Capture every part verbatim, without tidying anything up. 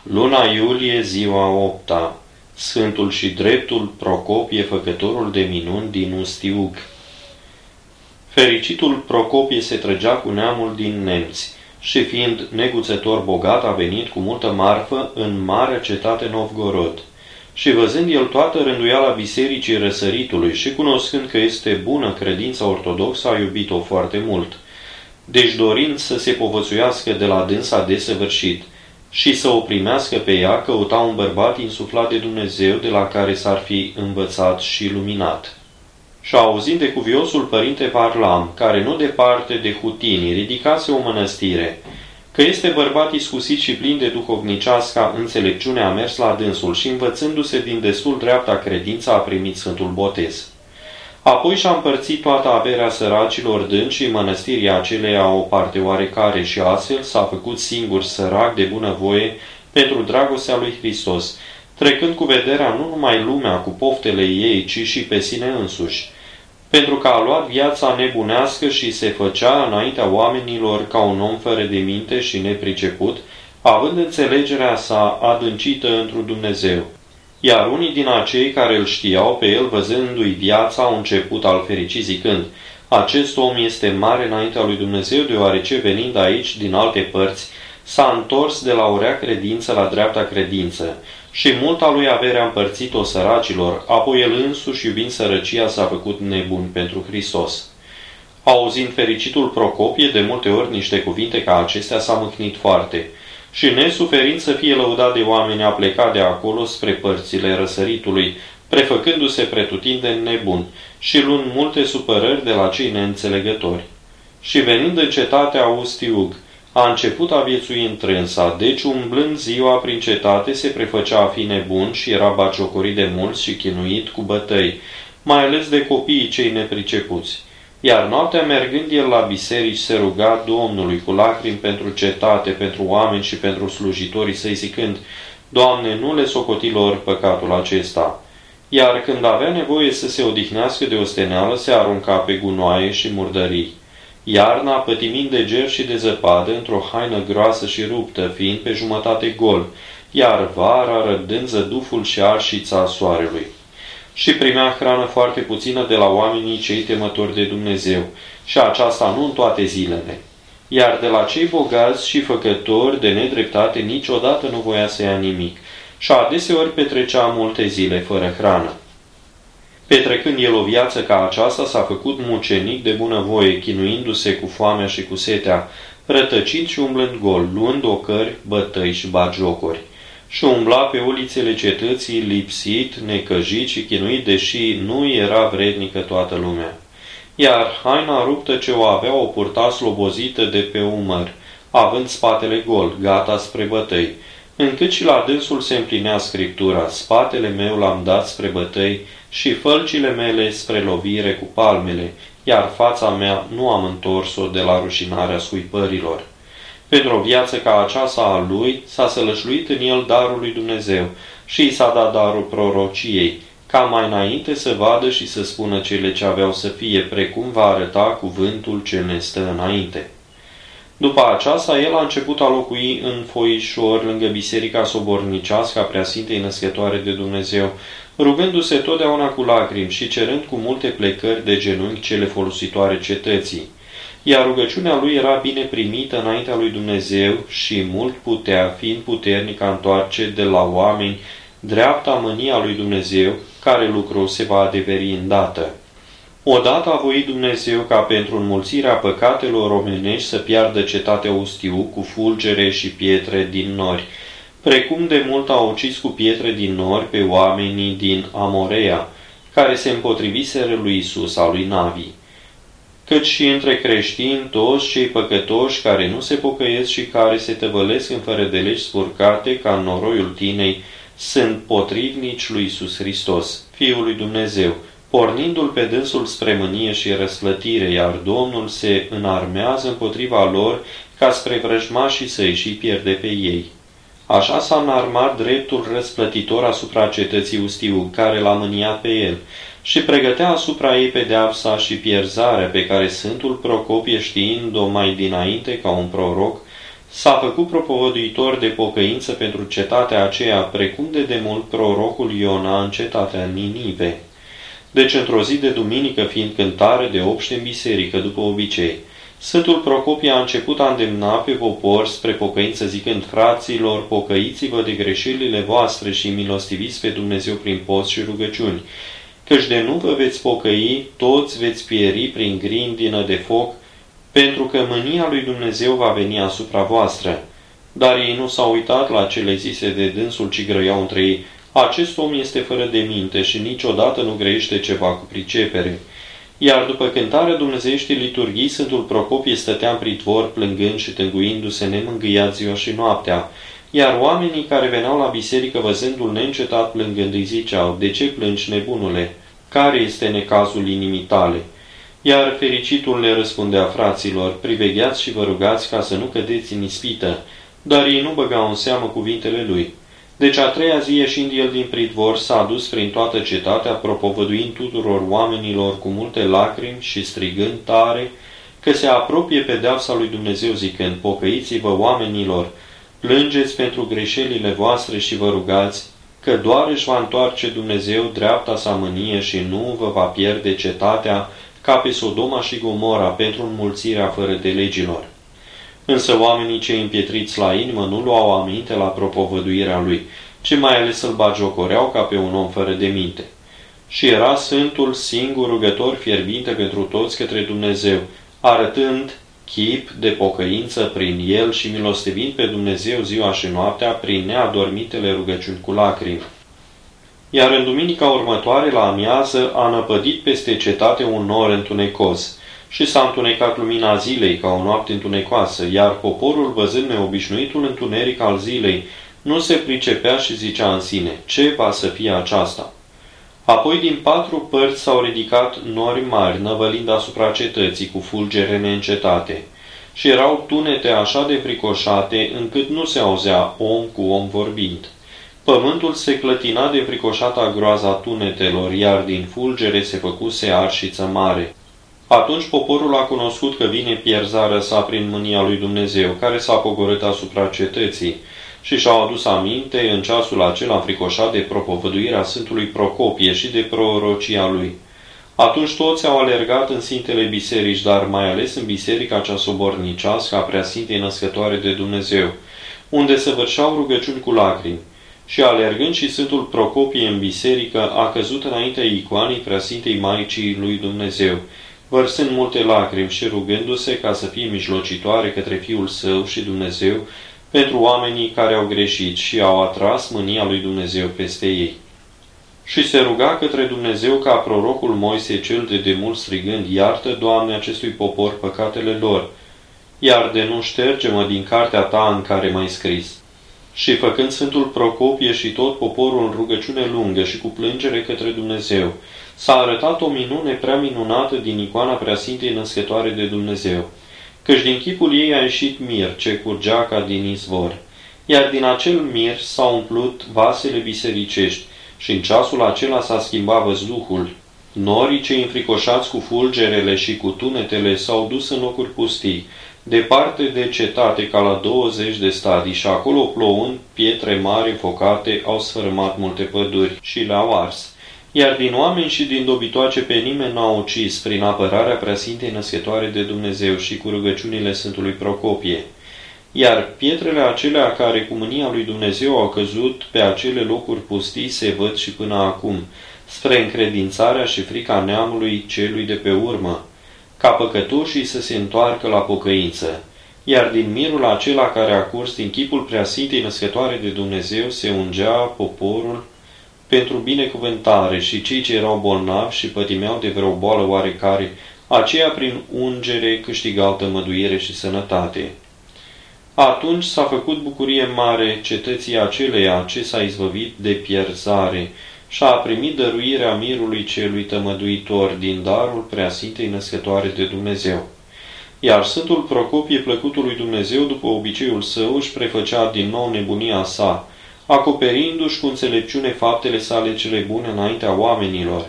Luna iulie, ziua a opta. Sfântul și dreptul Procopie, făcătorul de minuni din Ustiug. Fericitul Procopie se trăgea cu neamul din nemți și, fiind neguțător bogat, a venit cu multă marfă în marea cetate Novgorod. Și văzând el toată rânduiala bisericii Răsăritului și cunoscând că este bună credința ortodoxă, a iubit-o foarte mult. Deci, dorind să se povățuiască de la dânsa desăvârșit și să o primească pe ea, căuta un bărbat insuflat de Dumnezeu, de la care s-ar fi învățat și luminat. Și auzind de cuviosul părinte Varlam, care nu departe de Hutini ridicase o mănăstire, că este bărbat iscusit și plin de duhovnicească înțelepciune, a mers la dânsul și, învățându-se din destul dreapta credință, a primit Sfântul Botez. Apoi și-a împărțit toată averea săracilor, dând și mănăstirii aceleia o parte oarecare, și astfel s-a făcut singur sărac de bunăvoie pentru dragostea lui Hristos, trecând cu vederea nu numai lumea cu poftele ei, ci și pe sine însuși, pentru că a luat viața nebunească și se făcea înaintea oamenilor ca un om fără de minte și nepriceput, având înțelegerea sa adâncită într-un Dumnezeu. Iar unii din acei care îl știau pe el, văzându-i viața, au început al ferici zicând: acest om este mare înaintea lui Dumnezeu, deoarece, venind aici din alte părți, s-a întors de la o rea credință la dreapta credință și multa lui avere a împărțit-o săracilor, apoi el însuși, iubind sărăcia, s-a făcut nebun pentru Hristos. Auzind fericitul Procopie de multe ori niște cuvinte ca acestea, s-a mâhnit foarte și, nesuferind să fie lăudat de oameni, a plecat de acolo spre părțile Răsăritului, prefăcându-se pretutindeni nebun și luând multe supărări de la cei neînțelegători. Și venind în cetatea Ustiug, a început a viețui întrânsa, deci umblând ziua prin cetate se prefăcea a fi nebun și era batjocorit de mulți și chinuit cu bătăi, mai ales de copiii cei nepricepuți. Iar noaptea, mergând el la biserici, se ruga Domnului cu lacrimi pentru cetate, pentru oameni și pentru slujitorii săi, zicând: Doamne, nu le socoti lor păcatul acesta. Iar când avea nevoie să se odihnească de osteneală, se arunca pe gunoaie și murdării. Iarna, pătimind de ger și de zăpadă, într-o haină groasă și ruptă, fiind pe jumătate gol, iar vara răbdând zăduful și arșița soarelui. Și primea hrană foarte puțină de la oamenii cei temători de Dumnezeu, și aceasta nu în toate zilele. Iar de la cei bogați și făcători de nedreptate niciodată nu voia să ia nimic, și adeseori petrecea multe zile fără hrană. Petrecând el o viață ca aceasta, s-a făcut mucenic de bunăvoie, chinuindu-se cu foamea și cu setea, rătăcind și umblând gol, luând ocări, bătăi și batjocuri. Și umbla pe ulițele cetății lipsit, necăjit și chinuit, deși nu era vrednică toată lumea. Iar haina ruptă ce o avea o purta slobozită de pe umăr, având spatele gol, gata spre bătăi, încât și la dânsul se împlinea scriptura: spatele meu l-am dat spre bătăi și fălcile mele spre lovire cu palmele, iar fața mea nu am întors-o de la rușinarea scuipărilor. Pentru o viață ca aceasta a lui, s-a sălășluit în el darul lui Dumnezeu și i s-a dat darul prorociei, ca mai înainte să vadă și să spună cele ce aveau să fie, precum va arăta cuvântul ce ne stă înainte. După aceasta, el a început a locui în Foișor, lângă biserica sobornicească a Preasfintei Născătoare de Dumnezeu, rugându-se totdeauna cu lacrimi și cerând cu multe plecări de genunchi cele folositoare cetății. Iar rugăciunea lui era bine primită înaintea lui Dumnezeu și mult putea, fiind puternic, a întoarce de la oameni dreapta mânia lui Dumnezeu, care lucru se va adeveri îndată. Odată a voit Dumnezeu ca pentru înmulțirea păcatelor omenești să piardă cetatea Ustiu cu fulgere și pietre din nori, precum de mult a ucis cu pietre din nori pe oamenii din Amorea, care se împotriviseră lui Isus, a lui Navi. Cât și între creștini toți cei păcătoși care nu se pocăiesc și care se tăvălesc în fără de legi spurcate ca în noroiul tinei, sunt potrivnici lui Iisus Hristos, Fiul lui Dumnezeu, pornindu-l pe dânsul spre mânie și răsplătire, iar Domnul se înarmează împotriva lor ca spre vrăjmașii săi și pierde pe ei. Așa s-a înarmat dreptul răsplătitor asupra cetății Ustiu, care l-a mâniat pe el, și pregătea asupra ei pedeapsa și pierzarea pe care Sfântul Procopie, știind-o mai dinainte ca un proroc, S-a făcut propovăduitor de pocăință pentru cetatea aceea, precum de demult prorocul Iona în cetatea Ninive. Deci, într-o zi de duminică, fiind cântare de obște în biserică, după obicei, Sfântul Procopie a început a îndemna pe popor spre pocăință, zicând: fraților, pocăiți-vă de greșelile voastre și milostiviți pe Dumnezeu prin post și rugăciuni, căci de nu vă veți pocăi, toți veți pieri prin grindină de foc, pentru că mânia lui Dumnezeu va veni asupra voastră. Dar ei nu s-au uitat la cele zise de dânsul, ci grăiau între ei: acest om este fără de minte și niciodată nu grăiește ceva cu pricepere. Iar după cântarea dumnezeieștii liturghii, Sfântul Procopie stătea în pridvor, plângând și tânguindu-se nemângâiat ziua și noaptea. Iar oamenii care veneau la biserică, văzându-l neîncetat plângând, îi ziceau: de ce plângi, nebunule? Care este necazul inimii tale? Iar fericitul le răspundea: fraților, privegheați și vă rugați ca să nu cădeți în ispită. Dar ei nu băgau în seamă cuvintele lui. Deci a treia zi, ieșind el din pridvor, s-a dus prin toată cetatea, propovăduind tuturor oamenilor cu multe lacrimi și strigând tare că se apropie pedeapsa lui Dumnezeu, zicând: pocăiți-vă, oamenilor, plângeți pentru greșelile voastre și vă rugați, că doar își va întoarce Dumnezeu dreapta sa mânie și nu vă va pierde cetatea ca pe Sodoma și Gomora pentru înmulțirea fără de legilor. Însă oamenii cei împietriți la inimă nu luau aminte la propovăduirea lui, ci mai ales îl bagiocoreau ca pe un om fără de minte. Și era Sfântul singur rugător fierbinte pentru toți către Dumnezeu, arătând chip de pocăință prin el și milostivind pe Dumnezeu ziua și noaptea prin neadormitele rugăciuni cu lacrimi. Iar în duminica următoare, la amiază, a năpădit peste cetate un nor întunecos și s-a întunecat lumina zilei ca o noapte întunecoasă, iar poporul, văzând neobișnuitul întuneric al zilei, nu se pricepea și zicea în sine: ce va să fie aceasta? Apoi din patru părți s-au ridicat nori mari, năvălind asupra cetății cu fulgere neîncetate, și erau tunete așa de fricoșate, încât nu se auzea om cu om vorbind. Pământul se clătina de fricoșata groaza tunetelor, iar din fulgere se făcuse arșiță mare. Atunci poporul a cunoscut că vine pierzarea sa prin mânia lui Dumnezeu, care s-a pogorât asupra cetății, și și-au adus aminte în ceasul acela înfricoșat de propovăduirea Sfântului Procopie și de prorocia lui. Atunci toți au alergat în Sfintele Biserici, dar mai ales în biserica cea sobornicească a Preasfintei Născătoare de Dumnezeu, unde săvârșeau rugăciuni cu lacrimi. Și alergând și Sfântul Procopie în biserică, a căzut înaintea icoanei Preasfintei Maicii lui Dumnezeu, vărsând multe lacrimi și rugându-se ca să fie mijlocitoare către Fiul Său și Dumnezeu pentru oamenii care au greșit și au atras mânia lui Dumnezeu peste ei. Și se ruga către Dumnezeu ca prorocul Moise cel de demult strigând: iartă, Doamne, acestui popor păcatele lor, iar de nu șterge-mă din cartea Ta în care m-ai scris. Și făcând Sfântul Procopie și tot poporul în rugăciune lungă și cu plângere către Dumnezeu, s-a arătat o minune prea minunată din icoana Preasfintei Născătoare de Dumnezeu, căci din chipul ei a ieșit mir ce curgea ca din izvor, iar din acel mir s-au umplut vasele bisericești și în ceasul acela s-a schimbat văzduhul. Norii cei înfricoșați cu fulgerele și cu tunetele s-au dus în locuri pustii, departe de cetate ca la douăzeci de stadii, și acolo, plouând, pietre mari înfocate au sfărâmat multe păduri și le-au ars. Iar din oameni și din dobitoace pe nimeni n-au ucis prin apărarea Preasfintei Născătoare de Dumnezeu și cu rugăciunile Sfântului Procopie. Iar pietrele acelea care cu mânia lui Dumnezeu au căzut pe acele locuri pustii se văd și până acum, spre încredințarea și frica neamului celui de pe urmă, ca păcătoșii să se întoarcă la pocăință. Iar din mirul acela care a curs din chipul Preasfintei Născătoare de Dumnezeu se ungea poporul pentru binecuvântare și cei ce erau bolnavi și pătimeau de vreo boală oarecare, aceia prin ungere câștigau tămăduire și sănătate. Atunci s-a făcut bucurie mare cetății aceleia ce s-a izbăvit de pierzare și a primit dăruirea mirului celui tămăduitor din darul Preasfintei Născătoare de Dumnezeu. Iar Sfântul Procopie, plăcutul lui Dumnezeu, după obiceiul său, își prefăcea din nou nebunia sa, acoperindu-și cu înțelepciune faptele sale cele bune înaintea oamenilor.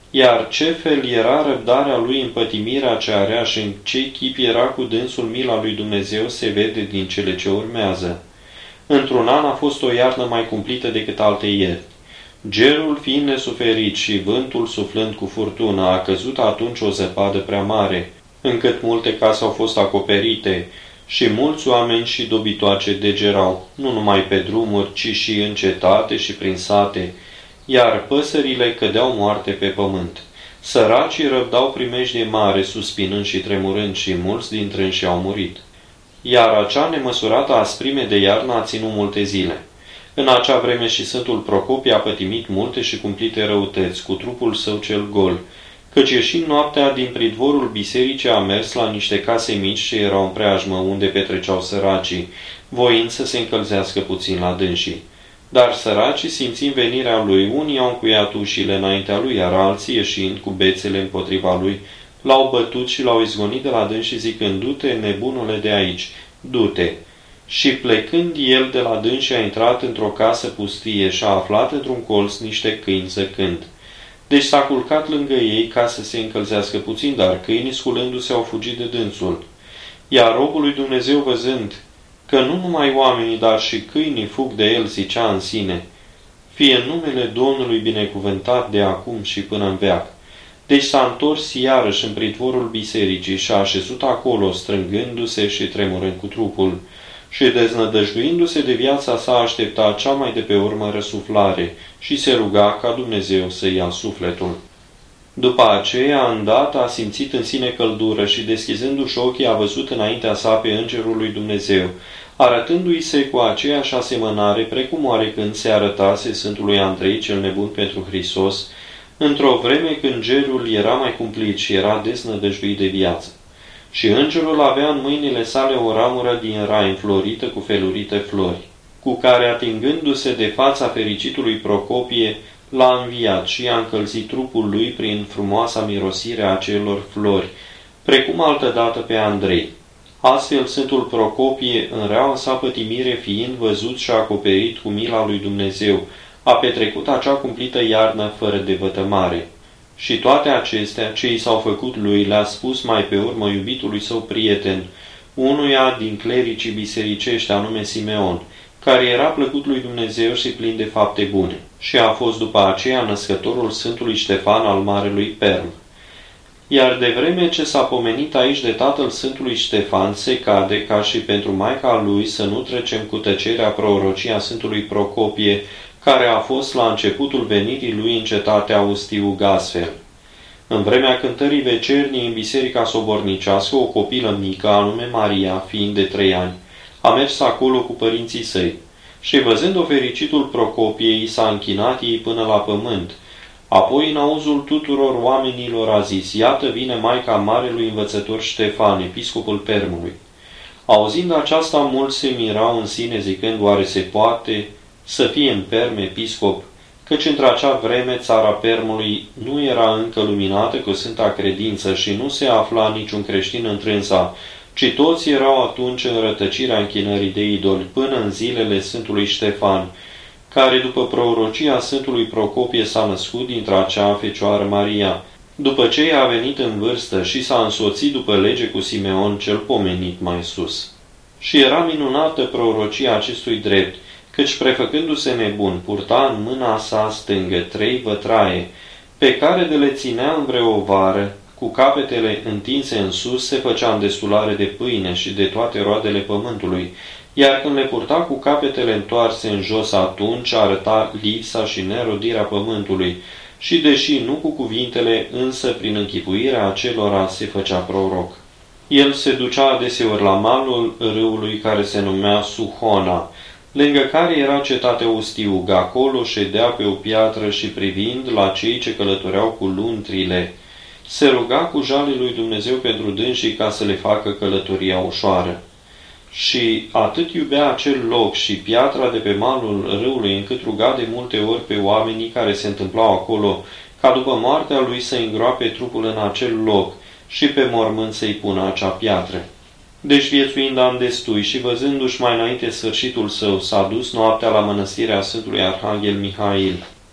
Iar ce fel era răbdarea lui în pătimirea ce area și în ce chip era cu dânsul mila lui Dumnezeu se vede din cele ce urmează. Într-un an a fost o iarnă mai cumplită decât alte ierni. Gerul fiind nesuferit și vântul suflând cu furtună, a căzut atunci o zăpadă prea mare, încât multe case au fost acoperite și mulți oameni și dobitoace degerau, nu numai pe drumuri, ci și în cetate și prin sate, iar păsările cădeau moarte pe pământ. Săracii răbdau primejdie mare, suspinând și tremurând, și mulți dintre înși au murit. Iar acea nemăsurată asprime de iarnă a ținut multe zile. În acea vreme și Sfântul Procopie a pătimit multe și cumplite răutăți cu trupul său cel gol, căci ieșind noaptea din pridvorul bisericii a mers la niște case mici ce erau în preajmă unde petreceau săracii, voind să se încălzească puțin la dânsii. Dar săracii, simțind venirea lui, unii au încuiat ușile înaintea lui, iar alții, ieșind cu bețele împotriva lui, l-au bătut și l-au izgonit de la dânsii zicând, du-te, nebunule, de aici, du-te. Și plecând el de la dânsii a intrat într-o casă pustie și a aflat într-un colț niște câini zăcând. Deci s-a culcat lângă ei ca să se încălzească puțin, dar câinii sculându-se au fugit de dânsul. Iar robul lui Dumnezeu văzând că nu numai oamenii, dar și câinii fug de el, zicea în sine, fie numele Domnului binecuvântat de acum și până în veac. Deci s-a întors iarăși în pridvorul bisericii și a așezut acolo, strângându-se și tremurând cu trupul, și deznădăjduindu-se de viața sa aștepta cea mai de pe urmă răsuflare și se ruga ca Dumnezeu să ia sufletul. După aceea, îndată, a simțit în sine căldură și, deschizându-și ochii, a văzut înaintea sa pe Îngerul lui Dumnezeu, arătându-i se cu aceeași asemănare, precum oarecând se arătase Sfântului Andrei cel nebun pentru Hristos, într-o vreme când gerul era mai cumplit și era deznădăjduit de viață. Și îngerul avea în mâinile sale o ramură din rai înflorită cu felurite flori, cu care, atingându-se de fața fericitului Procopie, l-a înviat și a încălzit trupul lui prin frumoasa mirosire a acelor flori, precum altădată pe Andrei. Astfel, Sfântul Procopie, în reaua sa pătimire fiind văzut și acoperit cu mila lui Dumnezeu, a petrecut acea cumplită iarnă fără de vătămare. Și toate acestea, ce i s-au făcut lui, le-a spus mai pe urmă iubitului său prieten, unuia din clericii bisericești, anume Simeon, care era plăcut lui Dumnezeu și plin de fapte bune, și a fost după aceea născătorul Sfântului Ștefan al Marelui Perl. Iar de vreme ce s-a pomenit aici de tatăl Sfântului Ștefan, se cade ca și pentru maica lui să nu trecem cu tăcerea prorocia Sfântului Procopie, care a fost la începutul venirii lui în cetatea Ustiu Gasfel. În vremea cântării vecernii în biserica sobornicească, o copilă mică, anume Maria, fiind de trei ani, a mers acolo cu părinții săi și, văzând-o fericitul Procopiei, s-a închinat ei până la pământ. Apoi, în auzul tuturor oamenilor, a zis, iată vine Maica Marelui Învățător Ștefan, episcopul Permului. Auzind aceasta, mulți se mirau în sine, zicând, oare se poate să fie în Perm episcop, căci într-acea vreme țara Permului nu era încă luminată cu sfânta credință și nu se afla niciun creștin întrânsa, ci toți erau atunci în rătăcirea închinării de idoli, până în zilele Sfântului Ștefan, care după prorocia Sfântului Procopie s-a născut dintre acea Fecioară Maria, după ce a venit în vârstă și s-a însoțit după lege cu Simeon cel pomenit mai sus. Și era minunată prorocia acestui drept, căci prefăcându-se nebun, purta în mâna sa stângă trei vătraie, pe care de le ținea în vreo vară, cu capetele întinse în sus, se făcea îndestulare de pâine și de toate roadele pământului, iar când le purta cu capetele întoarse în jos, atunci arăta lipsa și nerodirea pământului, și deși nu cu cuvintele, însă prin închipuirea acelora se făcea proroc. El se ducea adeseori la malul râului care se numea Suhona, lângă care era cetatea Ustiug. Acolo ședea pe o piatră și, privind la cei ce călătoreau cu luntrile, se ruga cu jale lui Dumnezeu pentru dânsii ca să le facă călătoria ușoară. Și atât iubea acel loc și piatra de pe malul râului, încât ruga de multe ori pe oamenii care se întâmplau acolo, ca după moartea lui să îngroape trupul în acel loc și pe mormânt să-i pună acea piatră. Deci, viețuind ani destui și văzându-și mai înainte sfârșitul său, s-a dus noaptea la mănăstirea Sfântului Arhanghel Mihail.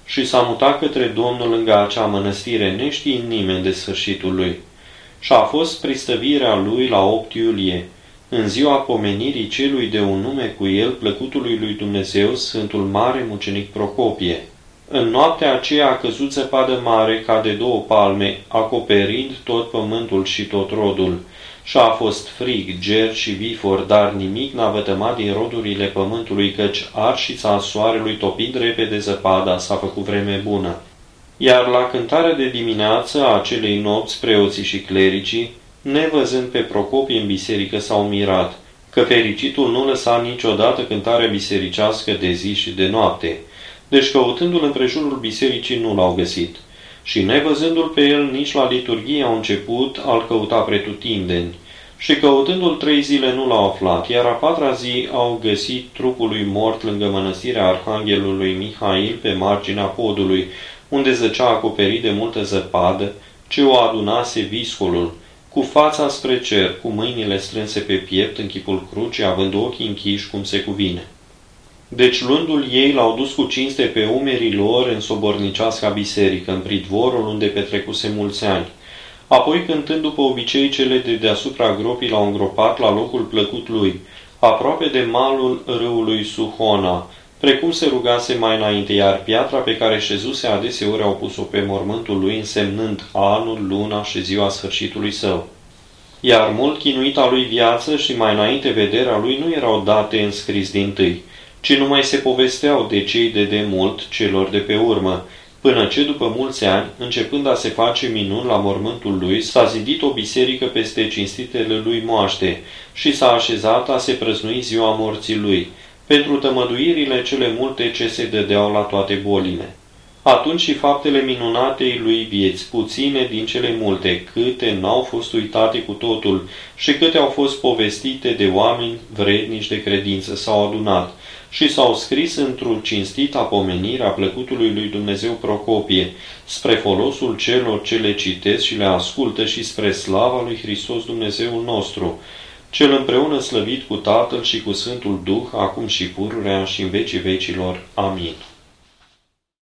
și s-a mutat către Domnul lângă acea mănăstire, neștiind nimeni de sfârșitul lui. Și a fost pristăvirea lui la opt iulie, în ziua pomenirii celui de un nume cu el, plăcutului lui Dumnezeu, Sfântul Mare Mucenic Procopie. În noaptea aceea a căzut zăpadă mare ca de două palme, acoperind tot pământul și tot rodul. Și a fost frig, ger și vifor, dar nimic n-a vătămat din rodurile pământului, căci arșița soarelui topind repede zăpada, s-a făcut vreme bună. Iar la cântarea de dimineață a acelei nopți, preoții și clericii, nevăzând pe Procopie în biserică, s-au mirat, că fericitul nu lăsa niciodată cântarea bisericească de zi și de noapte. Deci căutându-l împrejurul bisericii nu l-au găsit. Și nevăzându-l pe el nici la liturghie au început a-l căuta pretutindeni. Și căutându-l trei zile nu l-au aflat, iar a patra zi au găsit trupul lui mort lângă mănăstirea Arhanghelului Mihail pe marginea podului, unde zăcea acoperit de multă zăpadă, ce o adunase viscolul, cu fața spre cer, cu mâinile strânse pe piept în chipul crucii, având ochii închiși cum se cuvine. Deci, luându-l ei, l-au dus cu cinste pe umerii lor în soborniceasca biserică, în pridvorul unde petrecuse mulți ani. Apoi, cântând după obicei, cele de deasupra gropii l-au îngropat la locul plăcut lui, aproape de malul râului Suhona, precum se rugase mai înainte, iar piatra pe care șezuse adeseori au pus-o pe mormântul lui, însemnând anul, luna și ziua sfârșitului său. Iar mult chinuita lui viață și mai înainte vederea lui nu erau date în scris dintâi, ci numai se povesteau de cei de demult celor de pe urmă, până ce, după mulți ani, începând a se face minuni la mormântul lui, s-a zidit o biserică peste cinstitele lui moaște și s-a așezat a se prăznui ziua morții lui, pentru tămăduirile cele multe ce se dădeau la toate bolile. Atunci și faptele minunatei lui vieți, puține din cele multe, câte n-au fost uitate cu totul și câte au fost povestite de oameni vrednici de credință, s-au adunat și s-au scris într-o cinstita pomenire a plăcutului lui Dumnezeu Procopie, spre folosul celor ce le citesc și le ascultă și spre slava lui Hristos Dumnezeul nostru, cel împreună slăvit cu Tatăl și cu Sfântul Duh, acum și pururea și în vecii vecilor. Amin.